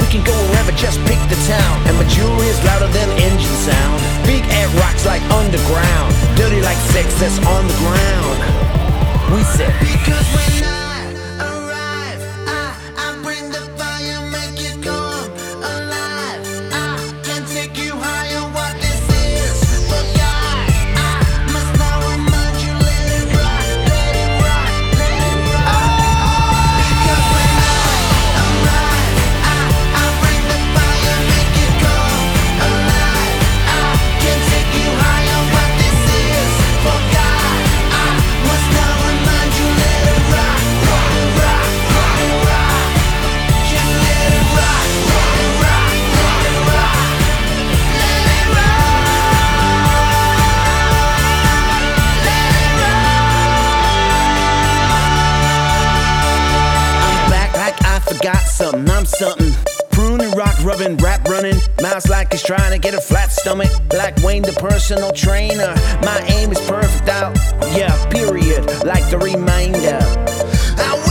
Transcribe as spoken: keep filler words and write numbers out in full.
We can go wherever, just pick the town. And my jewelry is louder than engine sound. Big air rocks like underground. Dirty like sex that's on the ground. We said, because when I arrive, I, I bring the fire, make it come alive. I can take you higher, what this is for God. I must now remind you, let it rock, let it rock, let it rock. Because when I arrive, I, I bring the fire, make it come alive. I can take you higher, what this is for God. I must now remind you, let it rock, rock, rock, rock, rock. Just let it rock, rock, rock, rock, rock. Let it rock, let it rock. I'm back like I forgot something. I'm something. Pruning, rock rubbing, rap running. Mouths like he's trying to get a flat stomach. Like Wayne, the personal trainer. My aim is perfect out. Yeah, period. Like the reminder. I